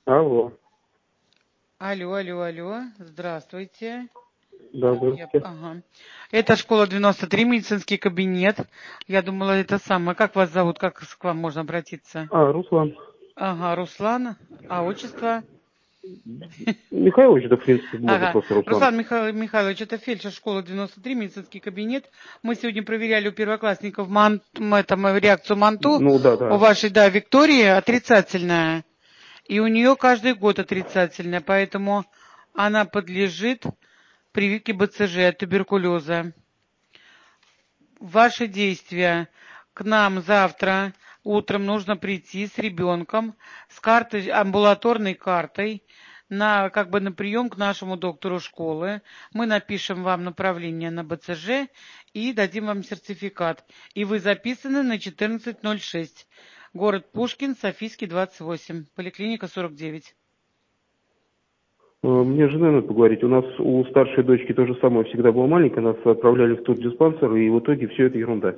Алло. Алло, алло, алло. Здравствуйте. Да, здравствуйте. Ага. Это школа 93, медицинский кабинет. Я думала, это самое. Как вас зовут? Как к вам можно обратиться? Руслан. Ага, Руслан. А отчество? Михайлович, да, в принципе, можно Ага. просто Руслан. Руслан Михайлович, это фельдшер школы 93, медицинский кабинет. Мы сегодня проверяли у первоклассников реакцию МАНТУ. Ну, да, У да. вашей, да, Виктории отрицательная. И у нее каждый год отрицательная, поэтому она подлежит прививке БЦЖ от туберкулеза. Ваши действия. К нам завтра утром нужно прийти с ребенком, с картой, амбулаторной картой, на прием к нашему доктору школы. Мы напишем вам направление на БЦЖ и дадим вам сертификат. И вы записаны на 1406. Город Пушкин, Софийский, 28, поликлиника 49. Мне с женой надо поговорить. У нас у старшей дочки то же самое всегда было маленькое. Нас отправляли в тот диспансер, и в итоге все это ерунда.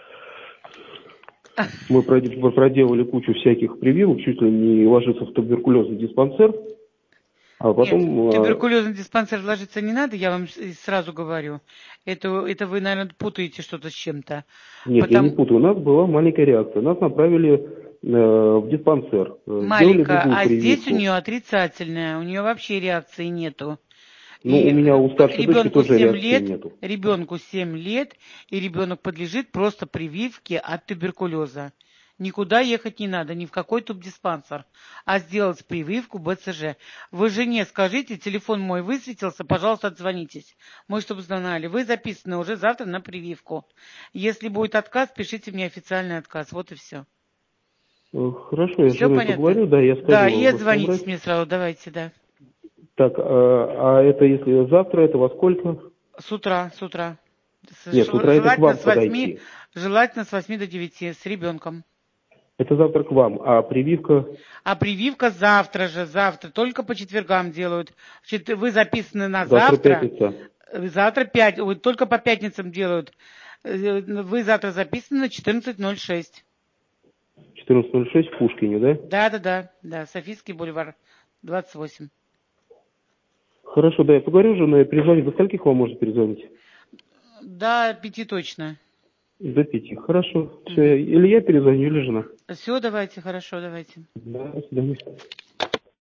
Мы проделали кучу всяких прививок, чуть ли не ложиться в туберкулезный диспансер. А Нет, потом... туберкулезный диспансер ложиться не надо, я вам сразу говорю. Это вы, наверное, путаете что-то с чем-то. Нет, я не Потому... путаю. У нас была маленькая реакция. Нас направили в диспансер. Сделали Маленькая, другую а здесь у прививку. нее отрицательная, у нее вообще реакции нету. Ну, у И меня у старшей дочки ребенку тоже 7 реакции лет, нету. ребенку 7 лет, и ребенок подлежит просто прививке от туберкулеза. Никуда ехать не надо, ни в какой тубдиспансер, а сделать прививку БЦЖ. Вы жене скажите, телефон мой высветился, пожалуйста, отзвонитесь. Мы, чтобы знали, вы записаны уже завтра на прививку. Если будет отказ, пишите мне официальный отказ. Вот и все. Хорошо, я с Все женой понятно? поговорю, да, я Да, и скажу вас отзвонитесь набрать. мне сразу, давайте, да. Так, а это если завтра, это во сколько? С утра. Нет, с утра это к Желательно вам с 8, подойти. желательно с 8 до 9 с ребенком. Это завтра к вам, а прививка А прививка завтра же, завтра. Только по четвергам делают. Вы записаны на завтра завтра. пятница. Завтра только по пятницам делают. Вы завтра записаны на 14:06. 14:06 в Пушкине, да? Да, Софийский бульвар, 28. Хорошо, да, я поговорю с женой, перезвоню. До скольких вам можно перезвонить? До 5 точно. До 5. Хорошо. Все, Угу. или я перезвоню, или жена. Все, давайте, хорошо, давайте. Да, до свидания.